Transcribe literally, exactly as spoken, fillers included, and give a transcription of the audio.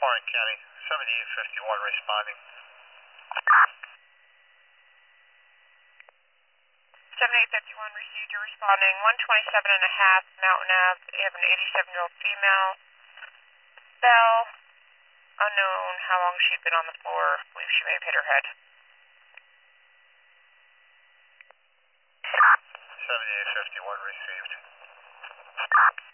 Warren County, seventy-eight fifty-one responding. seventy-eight fifty-one received, you're responding. one twenty-seven and a half Mountain Ave. You have an eighty-seven-year-old female. Bell, unknown how long she'd been on the floor. I believe she may have hit her head. seventy-eight fifty-one received.